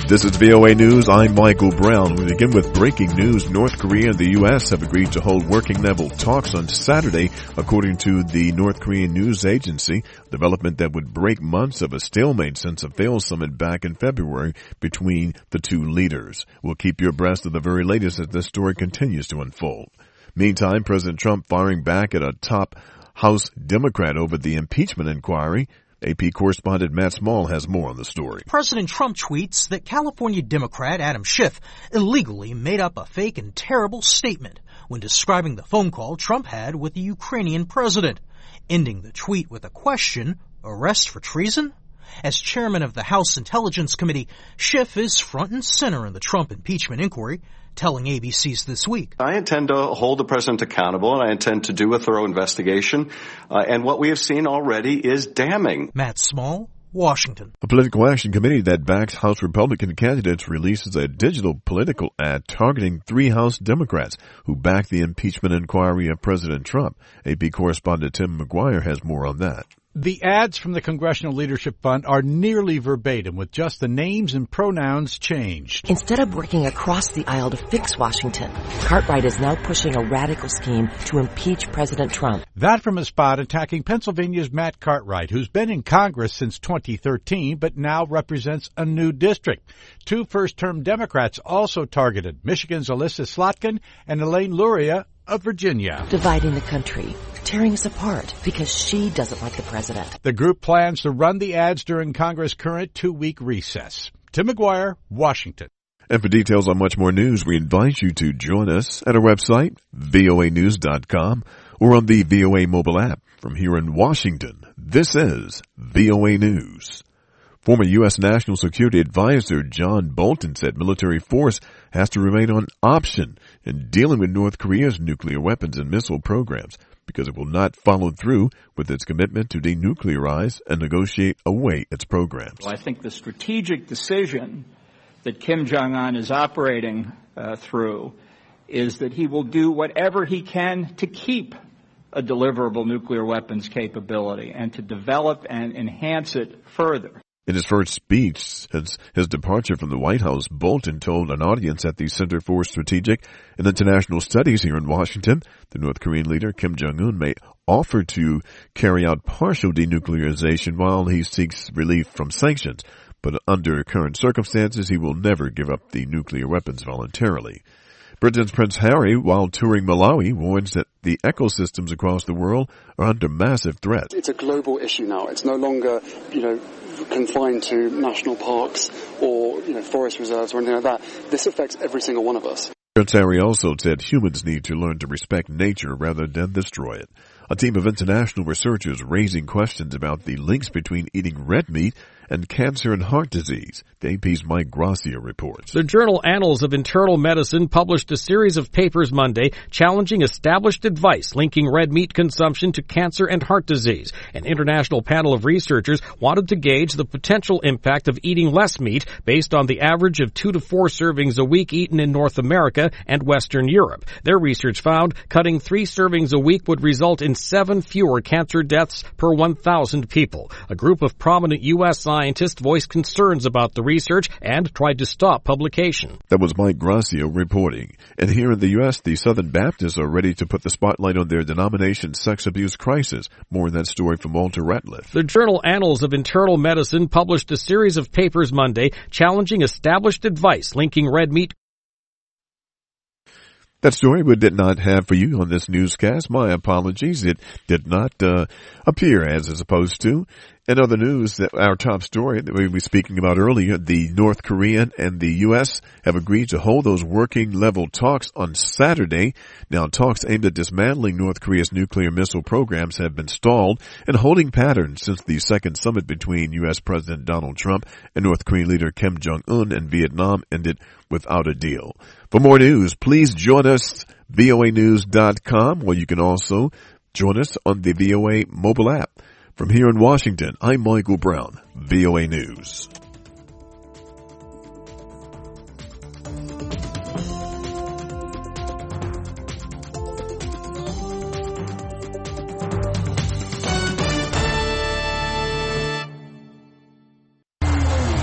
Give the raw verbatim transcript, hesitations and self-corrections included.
This is V O A News. I'm Michael Brown. We begin with breaking news. North Korea and the U S have agreed to hold working-level talks on Saturday, according to the North Korean news agency, a development that would break months of a stalemate since a failed summit back in February between the two leaders. We'll keep you abreast of the very latest as this story continues to unfold. Meantime, President Trump firing back at a top House Democrat over the impeachment inquiry. A P correspondent Matt Small has more on the story. President Trump tweets that California Democrat Adam Schiff illegally made up a fake and terrible statement when describing the phone call Trump had with the Ukrainian president, ending the tweet with a question, arrest for treason? As chairman of the House Intelligence Committee, Schiff is front and center in the Trump impeachment inquiry, telling A B C's This Week. I intend to hold the president accountable, and I intend to do a thorough investigation. Uh, and what we have seen already is damning. Matt Small, Washington. A political action committee that backs House Republican candidates releases a digital political ad targeting three House Democrats who back the impeachment inquiry of President Trump. A P correspondent Tim McGuire has more on that. The ads from the Congressional Leadership Fund are nearly verbatim, with just the names and pronouns changed. Instead of working across the aisle to fix Washington, Cartwright is now pushing a radical scheme to impeach President Trump. That from a spot attacking Pennsylvania's Matt Cartwright, who's been in Congress since twenty thirteen, but now represents a new district. Two first-term Democrats also targeted, Michigan's Alyssa Slotkin and Elaine Luria of Virginia. Dividing the country, tearing us apart because she doesn't like the president. The group plans to run the ads during Congress' current two-week recess. Tim McGuire, Washington. And for details on much more news, we invite you to join us at our website, V O A news dot com, or on the V O A mobile app. From here in Washington, this is V O A News. Former U S National Security Advisor John Bolton said military force has to remain on option in dealing with North Korea's nuclear weapons and missile programs because it will not follow through with its commitment to denuclearize and negotiate away its programs. Well, I think the strategic decision that Kim Jong-un is operating uh, through is that he will do whatever he can to keep a deliverable nuclear weapons capability and to develop and enhance it further. In his first speech since his departure from the White House, Bolton told an audience at the Center for Strategic and International Studies here in Washington the North Korean leader Kim Jong-un may offer to carry out partial denuclearization while he seeks relief from sanctions, but under current circumstances he will never give up the nuclear weapons voluntarily. Britain's Prince Harry, while touring Malawi, warns that the ecosystems across the world are under massive threat. It's a global issue now. It's no longer, you know, confined to national parks or, you know, forest reserves or anything like that. This affects every single one of us. Prince Harry also said humans need to learn to respect nature rather than destroy it. A team of international researchers raising questions about the links between eating red meat and cancer and heart disease. The A P's Mike Gracia reports. The journal Annals of Internal Medicine published a series of papers Monday challenging established advice linking red meat consumption to cancer and heart disease. An international panel of researchers wanted to gauge the potential impact of eating less meat based on the average of two to four servings a week eaten in North America and Western Europe. Their research found cutting three servings a week would result in seven fewer cancer deaths per one thousand people. A group of prominent U S scientists voiced concerns about the research and tried to stop publication. That was Mike Gracia reporting. And here in the U S, the Southern Baptists are ready to put the spotlight on their denomination's sex abuse crisis. More in that story from Walter Ratliff. The journal Annals of Internal Medicine published a series of papers Monday challenging established advice linking red meat. That story we did not have for you on this newscast. My apologies. It did not uh, appear as it's supposed to. In other news, that our top story that we were speaking about earlier, the North Korean and the U S have agreed to hold those working level talks on Saturday. Now, talks aimed at dismantling North Korea's nuclear missile programs have been stalled in holding patterns since the second summit between U S President Donald Trump and North Korean leader Kim Jong-un in Vietnam ended without a deal. For more news, please join us, V O A news dot com, where you can also join us on the V O A mobile app. From here in Washington, I'm Michael Brown, V O A News.